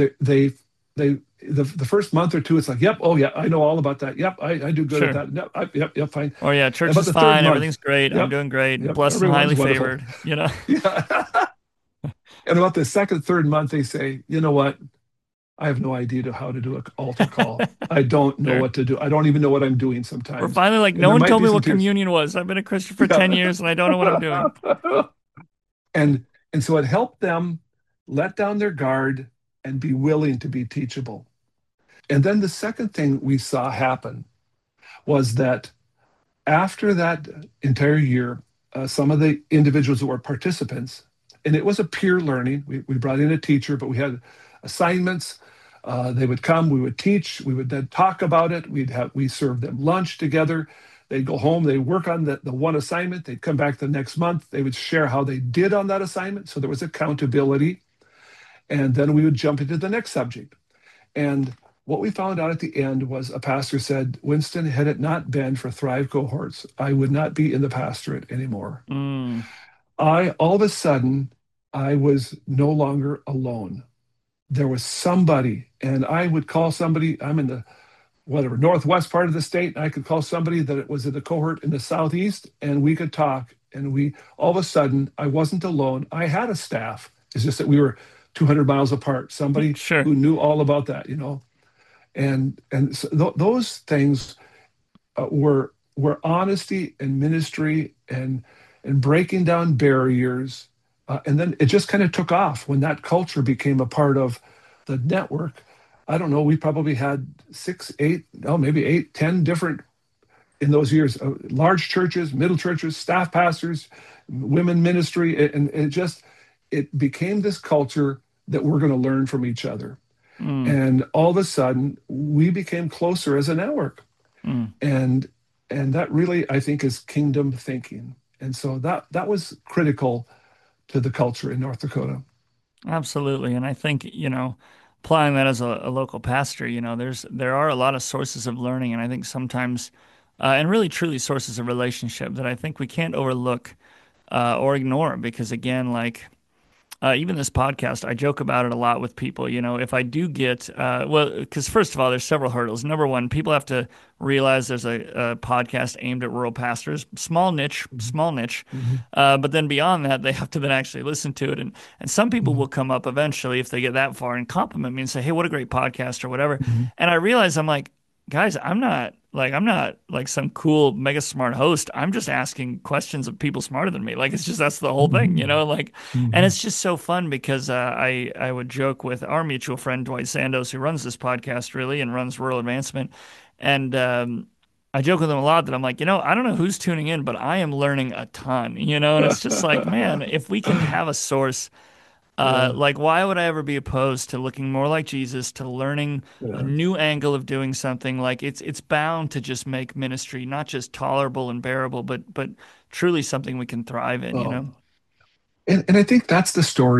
S3: the first month or two, it's like, yep, oh yeah, I know all about that. Yep, I do good at
S2: Sure.
S3: that. Yep, fine.
S2: Or yeah, church
S3: About
S2: is
S3: the third
S2: fine.
S3: month,
S2: Everything's great. I'm
S3: yep,
S2: doing great.
S3: yep,
S2: Blessed and
S3: everyone's
S2: highly
S3: wonderful.
S2: favored, you know?
S3: Yeah. And about the second, third month, they say, you know what? I have no idea how to do an altar call. I don't know
S2: Sure.
S3: what to do. I don't even know what I'm doing
S2: We're
S3: sometimes.
S2: finally like,
S3: And
S2: no
S3: there
S2: one
S3: might
S2: told
S3: be
S2: me
S3: some
S2: what
S3: tears.
S2: communion was. I've been a Christian for 10
S3: Yeah.
S2: years and I don't know what I'm doing.
S3: and and so it helped them let down their guard and be willing to be teachable. And then the second thing we saw happen was that after that entire year, some of the individuals who were participants, and it was a peer learning. We brought in a teacher, but we had assignments. They would come, we would teach, we would then talk about it. We served them lunch together. They'd go home, they'd work on the one assignment. They'd come back the next month. They would share how they did on that assignment. So there was accountability. And then we would jump into the next subject. And what we found out at the end was a pastor said, Winston, had it not been for Thrive cohorts, I would not be in the pastorate anymore.
S2: Mm,
S3: All of a sudden, I was no longer alone. There was somebody, and I would call somebody, I'm in the whatever, northwest part of the state, and I could call somebody that it was in the cohort in the southeast, and we could talk. And all of a sudden, I wasn't alone. I had a staff. It's just that we were 200 miles apart, somebody
S2: sure.
S3: who knew all about that. And so those things were honesty and ministry and breaking down barriers. And then it just kind of took off when that culture became a part of the network. I don't know, we probably had six, eight, oh, maybe eight, 10 different in those years, large churches, middle churches, staff pastors, women ministry. And it became this culture that we're going to learn from each other.
S2: Mm,
S3: And all of a sudden, we became closer as a network.
S2: mm.
S3: And that really, I think, is kingdom thinking. And so that was critical to the culture in North Dakota.
S2: Absolutely. And I think, applying that as a local pastor, there are a lot of sources of learning. And I think sometimes, and really truly sources of relationship that I think we can't overlook or ignore because, again, like, even this podcast, I joke about it a lot with people. If I do get, well, because first of all, there's several hurdles. Number one, people have to realize there's a podcast aimed at rural pastors, small niche, small niche.
S3: Mhm.
S2: But then beyond that, they have to then actually listen to it. And some people will
S3: Mhm.
S2: come up eventually if they get that far and compliment me and say, hey, what a great podcast or whatever.
S3: Mhm.
S2: And I realize I'm like, guys, I'm not like some cool mega smart host. I'm just asking questions of people smarter than me. Like it's just that's the whole thing, like and
S3: Mhm.
S2: it's just so fun because I would joke with our mutual friend Dwight Sandos, who runs this podcast really and runs Rural Advancement, and I joke with him a lot that I'm like, I don't know who's tuning in, but I am learning a ton, and it's just like, man, if we can have a source.
S3: Yeah,
S2: Like, why would I ever be opposed to looking more like Jesus, to learning a
S3: yeah.
S2: new angle of doing something? Like, it's bound to just make ministry not just tolerable and bearable, but truly something we can thrive in,
S3: Oh, and I think that's the story.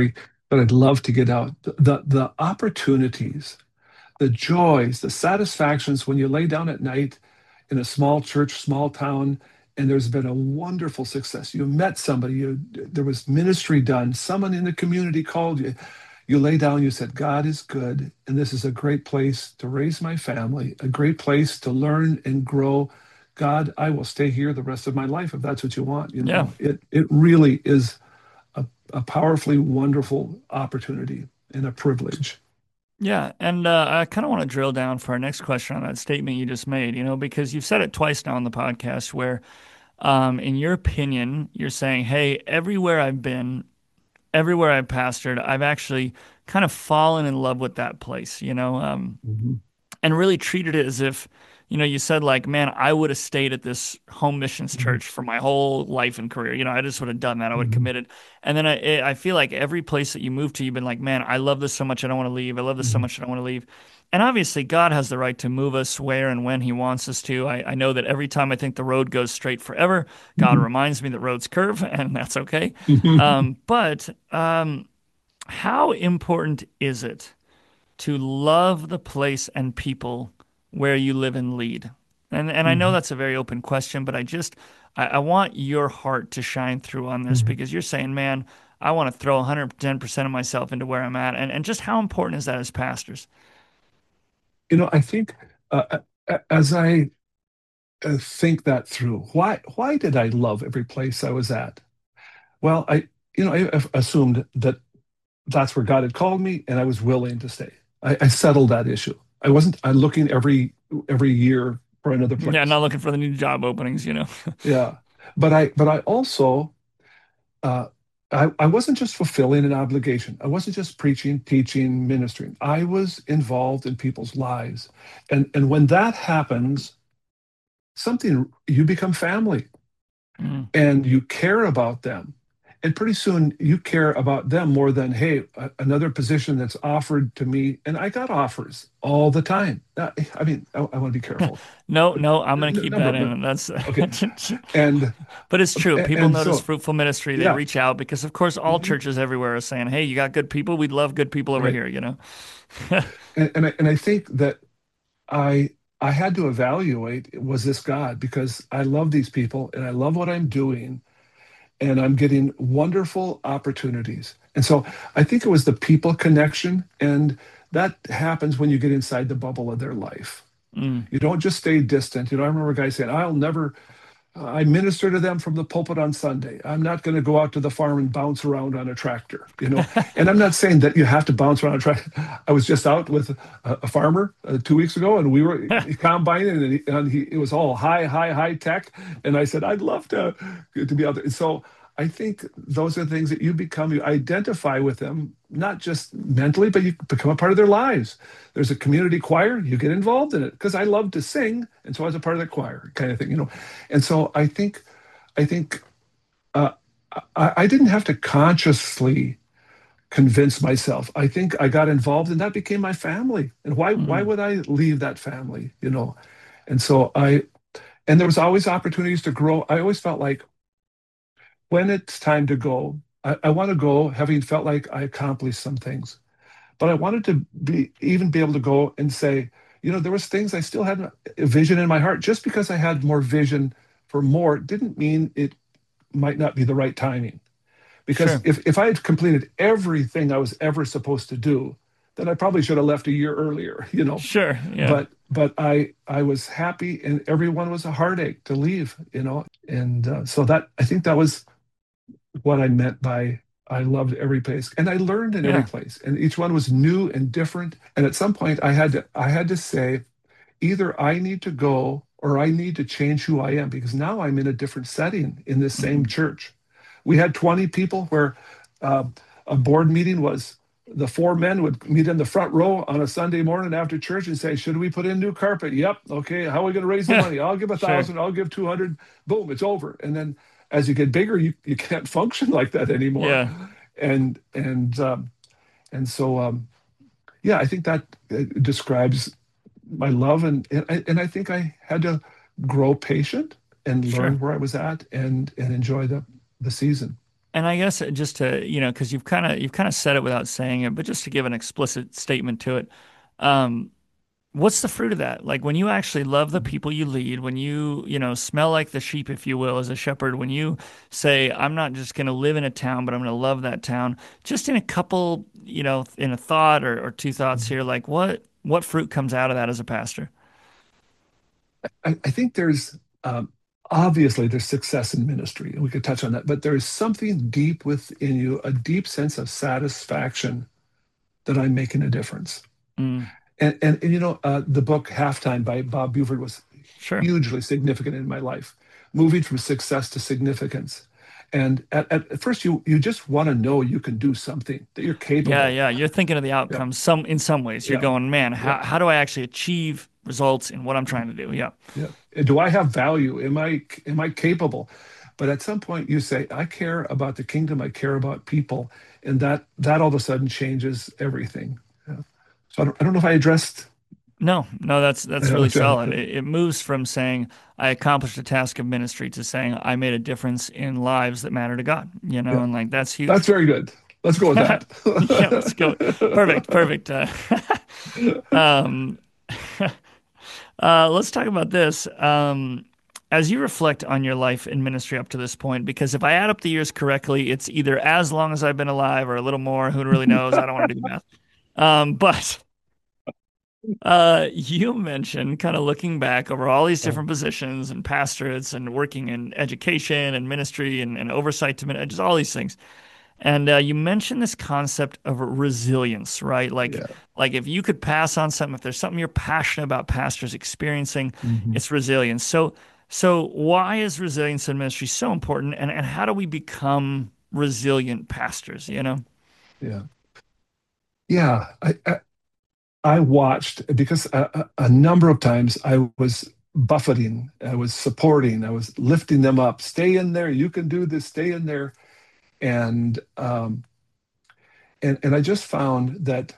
S3: but I'd love to get out. The opportunities, the joys, the satisfactions when you lay down at night in a small church, small town, and there's been a wonderful success. You met somebody, there was ministry done, someone in the community called you. You lay down, you said, God is good, and this is a great place to raise my family, a great place to learn and grow. God, I will stay here the rest of my life if that's what you want.
S2: Yeah.
S3: It really is a powerfully wonderful opportunity and a privilege.
S2: Yeah, and I kind of want to drill down for our next question on that statement you just made, because you've said it twice now on the podcast where, in your opinion, you're saying, hey, everywhere I've been, everywhere I've pastored, I've actually kind of fallen in love with that place,
S3: Mhm.
S2: and really treated it as if, you said like, man, I would have stayed at this home missions
S3: Mhm.
S2: church for my whole life and career. I just would have done that. I would have
S3: Mhm.
S2: committed. And then I feel like every place that you move to, you've been like, man, I love this so much. I don't want to leave. I love this so
S3: Mhm.
S2: much. I don't want to leave. And obviously, God has the right to move us where and when He wants us to. I know that every time I think the road goes straight forever, God
S3: Mhm.
S2: reminds me that roads curve, and that's okay.
S3: Mhm.
S2: But how important is it to love the place and people where you live and lead? And I know
S3: Mhm.
S2: that's a very open question, but I want your heart to shine through on this
S3: Mhm.
S2: because you're saying, man, I want to throw 110% of myself into where I'm at. And just how important is that as pastors?
S3: I think as I think that through, why did I love every place I was at? Well, I assumed that that's where God had called me, and I was willing to stay. I settled that issue. I looking every year for another
S2: Yeah,
S3: place.
S2: not looking for the new job openings.
S3: Yeah, but I also uh, I wasn't just fulfilling an obligation. I wasn't just preaching, teaching, ministering. I was involved in people's lives, and when that happens, something you become family,
S2: Mm.
S3: and you care about them. And pretty soon you care about them more than, hey, another position that's offered to me. And I got offers all the time. I mean, I want to be careful.
S2: No, no, I'm going to keep
S3: No,
S2: that
S3: no.
S2: in. That's
S3: Okay. And,
S2: But it's true. People
S3: and
S2: notice
S3: so,
S2: fruitful ministry. They
S3: yeah.
S2: reach out because, of course, all
S3: Mhm.
S2: churches everywhere are saying, "Hey, you got good people. We'd love good people over
S3: Right.
S2: here."
S3: And I think that I, I had to evaluate, was this God? Because I love these people and I love what I'm doing and I'm getting wonderful opportunities. And so I think it was the people connection, and that happens when you get inside the bubble of their life.
S2: Mm.
S3: You don't just stay distant. I remember a guy saying, I'll never, I minister to them from the pulpit on Sunday. I'm not going to go out to the farm and bounce around on a tractor. And I'm not saying that you have to bounce around a tractor. I was just out with a farmer 2 weeks ago, and we were combining, it was all high tech. And I said, I'd love to be out there. So I think those are things that you become, you identify with them, not just mentally, but you become a part of their lives. There's a community choir, you get involved in it because I love to sing. And so I was a part of the choir kind of thing. And so I think uh, I didn't have to consciously convince myself. I think I got involved, and that became my family. And why
S2: Mm.
S3: would I leave that family? And so and there was always opportunities to grow. I always felt like when it's time to go, I want to go having felt like I accomplished some things. But I wanted to be able to go and say, there was things I still had a vision in my heart. Just because I had more vision for more didn't mean it might not be the right timing. Because
S2: Sure,
S3: if I had completed everything I was ever supposed to do, then I probably should have left a year earlier.
S2: sure, yeah,
S3: But I was happy, and everyone was a heartache to leave. And so that I think that was what I meant by I loved every place, and I learned in every
S2: yeah.
S3: place, and each one was new and different. And at some point, I had to say, either I need to go or I need to change who I am, because now I'm in a different setting in this same
S2: Mm.
S3: church. We had 20 people where uh, a board meeting was the four men would meet in the front row on a Sunday morning after church and say, should we put in new carpet? Yep. Okay. How are we going to raise the money? I'll give a
S2: Sure,
S3: thousand. I'll give 200. Boom, it's over. And then as you get bigger, you can't function like that anymore.
S2: yeah,
S3: And yeah, I think that describes my love, and I think I had to grow patient and learn
S2: sure.
S3: where I was at and enjoy the season.
S2: And I guess just to, because you've kind of said it without saying it, but just to give an explicit statement to it, um, what's the fruit of that? Like when you actually love the people you lead, when you smell like the sheep, if you will, as a shepherd, when you say, I'm not just going to live in a town, but I'm going to love that town, just in a couple, in a thought or two thoughts here, like what fruit comes out of that as a pastor?
S3: I think there's obviously there's success in ministry, and we could touch on that, but there is something deep within you, a deep sense of satisfaction that I'm making a difference.
S2: Mm,
S3: And the book Halftime by Bob Buford was
S2: sure.
S3: hugely significant in my life, moving from success to significance. And at first, you just want to know you can do something, that you're
S2: Yeah,
S3: capable.
S2: yeah. You're thinking of the
S3: Yeah,
S2: outcome in some ways. You're
S3: yeah,
S2: going, man,
S3: yeah,
S2: how do I actually achieve results in what I'm trying to do? Yeah.
S3: yeah. Do I have value? Am I capable? But at some point, you say, I care about the kingdom. I care about people, and that all of a sudden changes everything. Yeah. So I don't know if I addressed.
S2: No, no, that's
S3: Yeah,
S2: really solid. It moves from saying I accomplished a task of ministry to saying I made a difference in lives that matter to God,
S3: yeah.
S2: and like that's
S3: That's
S2: huge.
S3: very good. Let's go with that.
S2: Yeah, let's go. Perfect, perfect. Um, let's talk about this. As you reflect on your life in ministry up to this point, because if I add up the years correctly, it's either as long as I've been alive or a little more. Who really knows? I don't want to do the math. But you mentioned kind of looking back over all these different positions and pastorates and working in education and ministry and oversight to just all these things. And you mentioned this concept of resilience, right?
S3: Yeah.
S2: Like if you could pass on something, if there's something you're passionate about pastors experiencing,
S3: Mhm.
S2: it's resilience. So why is resilience in ministry so important? And how do we become resilient pastors, you know?
S3: Yeah. Yeah. I watched because a number of times I was buffeting, I was supporting, I was lifting them up. Stay in there. You can do this. Stay in there. And and I just found that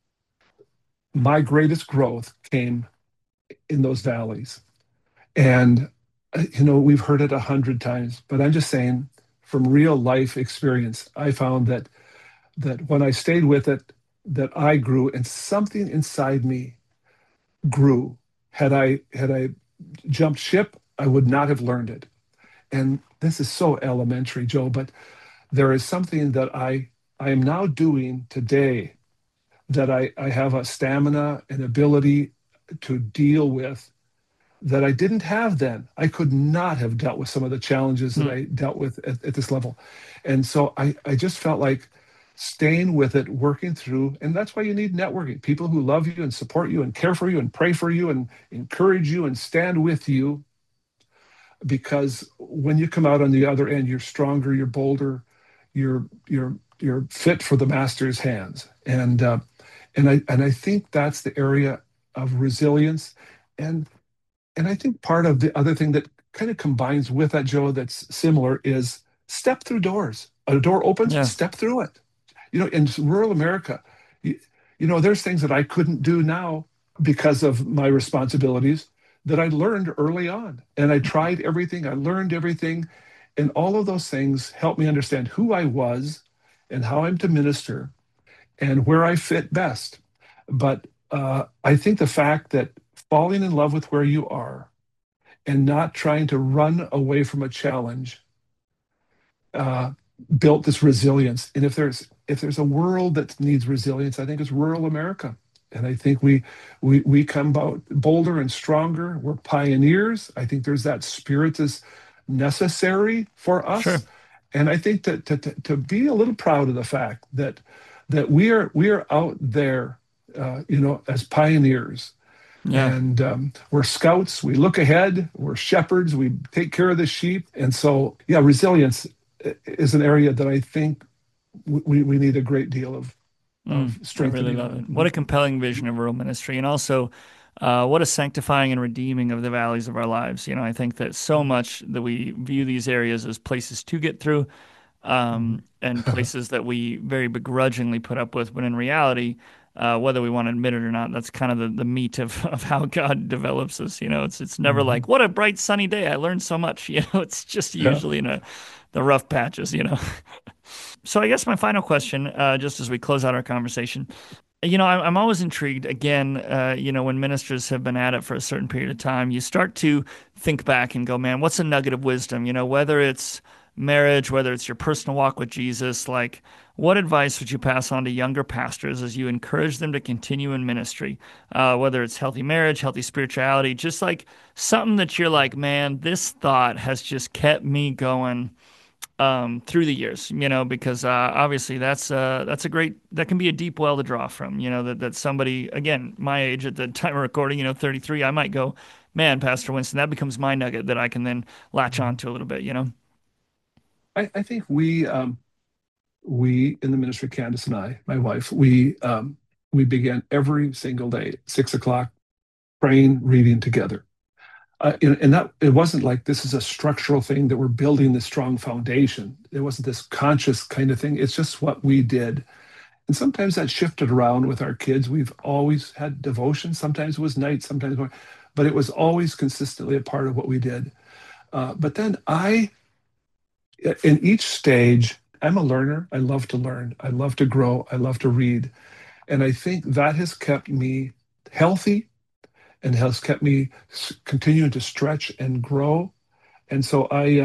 S3: my greatest growth came in those valleys. And we've heard it 100 times, but I'm just saying from real life experience, I found that when I stayed with it, that I grew and something inside me grew. Had I jumped ship, I would not have learned it. And this is so elementary, Joe, but there is something that I am now doing today that I have a stamina and ability to deal with that I didn't have then. I could not have dealt with some of the challenges that
S2: Hmm.
S3: I dealt with at this level. And so I just felt like staying with it, working through, and that's why you need networking, people who love you and support you and care for you and pray for you and encourage you and stand with you. Because when you come out on the other end, you're stronger, you're bolder, you're fit for the master's hands. And I think that's the area of resilience. And and I think part of the other thing that kind of combines with that, Joe, that's similar is step through doors. A door opens,
S2: Yeah,
S3: step through it. In rural America, you, there's things that I couldn't do now because of my responsibilities that I learned early on. And I tried everything, I learned everything. And all of those things helped me understand who I was and how I'm to minister and where I fit best. But I think the fact that falling in love with where you are and not trying to run away from a challenge uh, built this resilience. And if there's a world that needs resilience, I think it's rural America. And I think we come out bolder and stronger. We're pioneers. I think there's that spirit is necessary for us.
S2: sure.
S3: And I think that to be a little proud of the fact that we are out there, as pioneers,
S2: Yeah.
S3: and we're scouts. We look ahead. We're shepherds. We take care of the sheep. And so, yeah, resilience is an area that I think we need a great deal of
S2: I really
S3: strengthening
S2: love
S3: on.
S2: it. What a compelling vision of rural ministry, and also what a sanctifying and redeeming of the valleys of our lives. I think that so much that we view these areas as places to get through,
S3: Mhm.
S2: and places that we very begrudgingly put up with, when in reality, whether we want to admit it or not. That's kind of the meat of how God develops us. It's never
S3: Mhm.
S2: like, what a bright sunny day, I learned so much. It's just
S3: Yeah.
S2: usually in the rough patches. So I guess my final question, just as we close out our conversation, I'm always intrigued. Again, when ministers have been at it for a certain period of time, you start to think back and go, man, what's a nugget of wisdom? Whether it's marriage, whether it's your personal walk with Jesus, like what advice would you pass on to younger pastors as you encourage them to continue in ministry? Whether it's healthy marriage, healthy spirituality, just like something that you're like, man, this thought has just kept me going through the years, because obviously that's a great that can be a deep well to draw from, that somebody again my age at the time of recording, 33, I might go, man, Pastor Winston, that becomes my nugget that I can then latch on
S3: Mhm.
S2: to a little bit,
S3: I think we in the ministry, Candace and I, my wife, we began every single day, 6 o'clock, praying, reading together. And that it wasn't like this is a structural thing that we're building this strong foundation. It wasn't this conscious kind of thing. It's just what we did. And sometimes that shifted around with our kids. We've always had devotion. Sometimes it was night, sometimes more, but it was always consistently a part of what we did. But then in each stage, I'm a learner. I love to learn. I love to grow. I love to read. And I think that has kept me healthy and has kept me continuing to stretch and grow. And so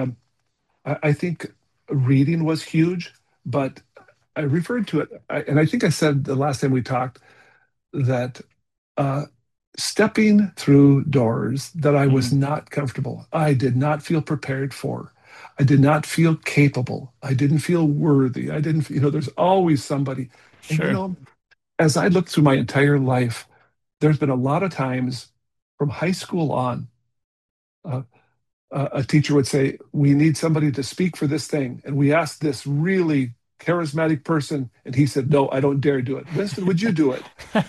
S3: I think reading was huge, but I referred to it, and I think I said the last time we talked that uh, stepping through doors that I was
S2: Mm,
S3: not comfortable, I did not feel prepared for. I did not feel capable. I didn't feel worthy. I didn't, there's always somebody. And,
S2: sure.
S3: as I look through my entire life, there's been a lot of times from high school on, uh, a teacher would say, we need somebody to speak for this thing. And we asked this really charismatic person, and he said, no, I don't dare do it. Winston, would you do it?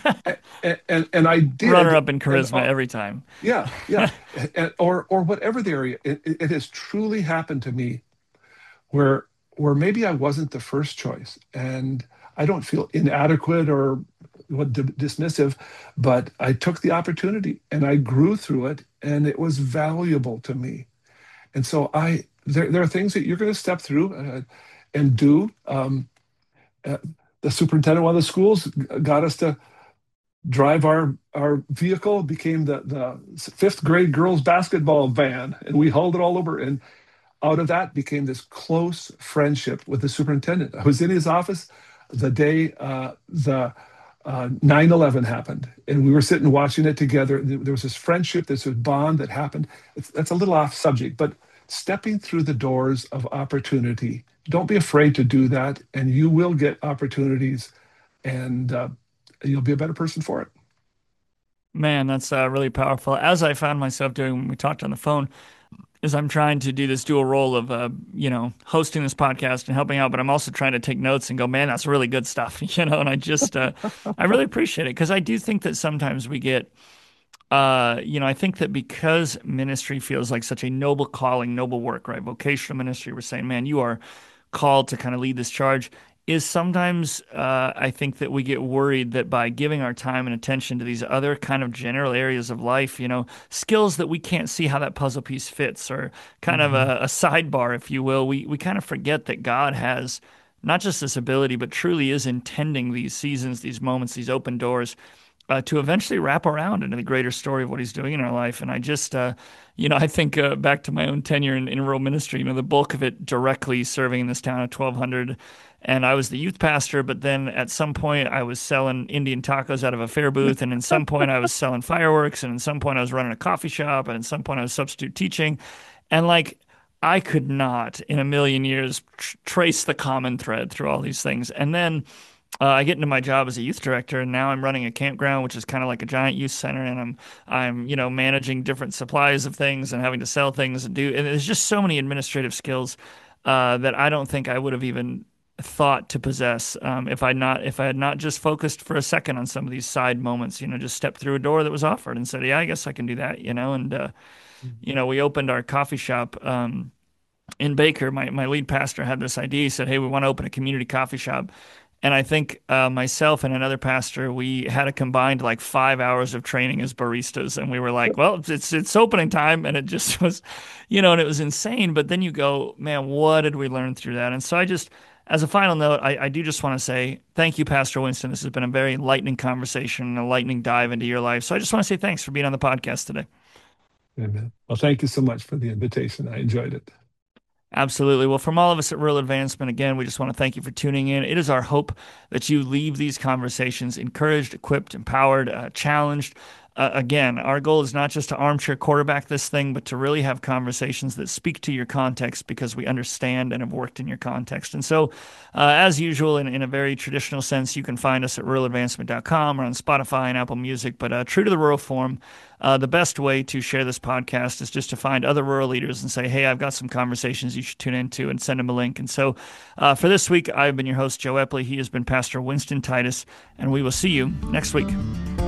S3: And I
S2: Runner
S3: did.
S2: up in
S3: And
S2: charisma every time.
S3: yeah, yeah. Or whatever the area, it has truly happened to me where maybe I wasn't the first choice. And I don't feel inadequate or dismissive, but I took the opportunity and I grew through it, and it was valuable to me. And so there are things that you're going to step through and do. Uh, the superintendent of one of the schools got us to drive our vehicle, became the fifth grade girls basketball van, and we hauled it all over. And out of that became this close friendship with the superintendent. I was in his office the day the 9/11 happened, and we were sitting watching it together. There was this friendship, this bond that happened. That's a little off subject, but stepping through the doors of opportunity. Don't be afraid to do that, and you will get opportunities, and you'll be a better person for it.
S2: Man, that's really powerful. As I found myself doing when we talked on the phone, is I'm trying to do this dual role of, hosting this podcast and helping out, but I'm also trying to take notes and go, man, that's really good stuff, and I really appreciate it because I do think that sometimes we get, I think that because ministry feels like such a noble calling, noble work, right? Vocational ministry, we're saying, man, you are called to kind of lead this charge. Is sometimes I think that we get worried that by giving our time and attention to these other kind of general areas of life, skills that we can't see how that puzzle piece fits, or kind of
S3: Mhm.
S2: a sidebar, if you will, we kind of forget that God has not just this ability, but truly is intending these seasons, these moments, these open doors to eventually wrap around into the greater story of what he's doing in our life. And I think back to my own tenure in rural ministry, the bulk of it directly serving in this town of 1,200. And I was the youth pastor, but then at some point I was selling Indian tacos out of a fair booth. And at some point I was selling fireworks. And at some point I was running a coffee shop. And at some point I was substitute teaching. And like, I could not in a million years trace the common thread through all these things. And then I get into my job as a youth director, and now I'm running a campground, which is kind of like a giant youth center, and I'm managing different supplies of things and having to sell things and do. And there's just so many administrative skills that I don't think I would have even thought to possess if I had not just focused for a second on some of these side moments. Just stepped through a door that was offered and said, "Yeah, I guess I can do that." And we opened our coffee shop. In Baker, my lead pastor had this idea. He said, "Hey, we want to open a community coffee shop." And I think myself and another pastor, we had a combined like 5 hours of training as baristas. And we were like, well, it's opening time. And it just was, and it was insane. But then you go, man, what did we learn through that? And so as a final note, I do just want to say thank you, Pastor Winston. This has been a very enlightening conversation and a lightning dive into your life. So I just want to say thanks for being on the podcast today.
S3: Amen. Well, thank you so much for the invitation. I enjoyed it.
S2: Absolutely. Well, from all of us at Rural Advancement, again, we just want to thank you for tuning in. It is our hope that you leave these conversations encouraged, equipped, empowered, challenged. Again, our goal is not just to armchair quarterback this thing, but to really have conversations that speak to your context because we understand and have worked in your context. And so, as usual, in a very traditional sense, you can find us at ruraladvancement.com or on Spotify and Apple Music. But true to the rural form, the best way to share this podcast is just to find other rural leaders and say, hey, I've got some conversations you should tune into, and send them a link. And so for this week, I've been your host, Joe Epley. He has been Pastor Winston Titus, and we will see you next week.